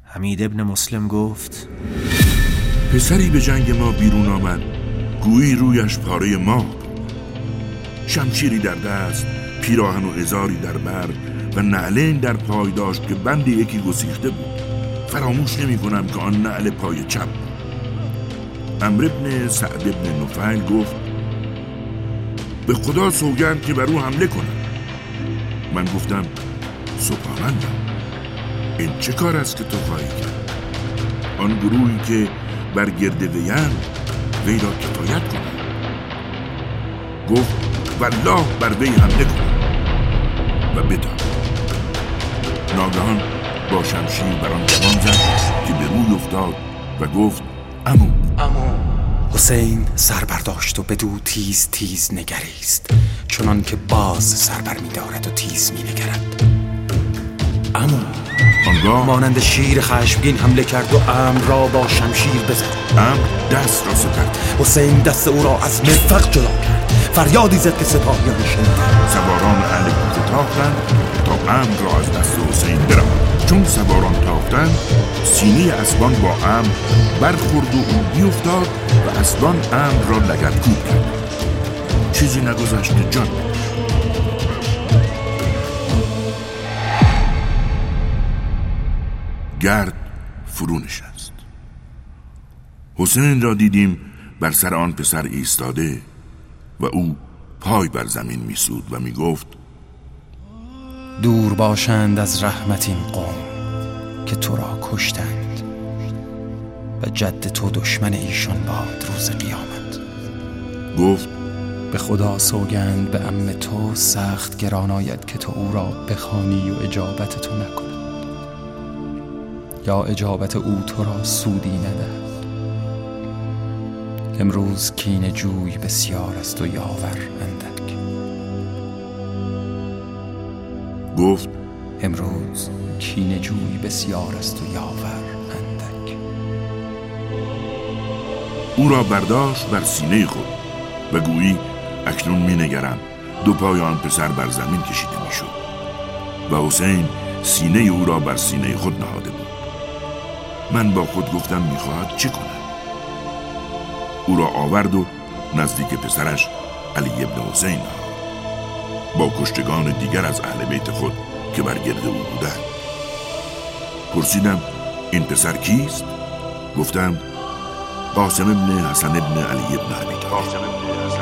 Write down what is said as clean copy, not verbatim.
حمید ابن مسلم گفت: پسری به جنگ ما بیرون آمد، گویی رویش پاره ماه بود. شمشیری در دست، پیراهن و ازاری در بر و نعلین در پای داشت که بند یکی گسیخته بود. فراموش نمی کنم که آن نعل پای چپ بود. عمرو بن سعد بن نفیل گفت: به خدا سوگند که بر او حمله کنم. من گفتم: سبحانالله، این چه کار است که تو خواهی کرد؟ آن گروهی که بر گرد ویند وی را کفایت کنند. گفت: والله بر وی حمله کنم. و بدان ناگهان با شمشیر بر آن جوان زد که به روی افتاد و گفت: عمو. حسین سر برداشت و بدو تیز تیز نگریست، چنان که باز سر بر می دارد و تیز می نگرد. عمو. آنگاه مانند شیر خشمگین حمله کرد و عمرو را با شمشیر بزد. عمرو دست را ستد. حسین دست او را از مرفق جدا کرد. فریادی زد که سپاهیان شنیدند. سواران اهل کوفه تاختند تا عمرو را از دست حسین برهاند. چون سواران تاختند، سینه اسبان با عمرو برخورد و او بیفتاد و اسبان عمرو را لگدکوب کرد. چیزی نگذشت که جان گرد فرو نشست. حسین را دیدیم بر سر آن پسر ایستاده و او پای بر زمین میسود و میگفت: دور باشند از رحمت این قوم که تو را کشتند و جد تو دشمن ایشان باد روز قیامت. گفت: به خدا سوگند به عم تو سخت گران آید که تو او را بخوانی و اجابت تو نکند، یا اجابت او تو را سودی ندهد. امروز کینه جوی بسیار است و یاور اندک. گفت: امروز کینه جوی بسیار است و یاور اندک. او را برداشت بر سینه خود و گویی اکنون می نگرم دو پای آن پسر بر زمین کشیده می شد و حسین سینه او را بر سینه خود نهاده بود. من با خود گفتم میخواهد چه کند؟ او را آورد و نزدیک پسرش علی ابن حسین نهاد با کشتگان دیگر از اهل بیت خود که بر گرد او بودند. پرسیدم: این پسر کیست؟ گفتم: قاسم ابن حسن ابن علی ابن ابی طالب.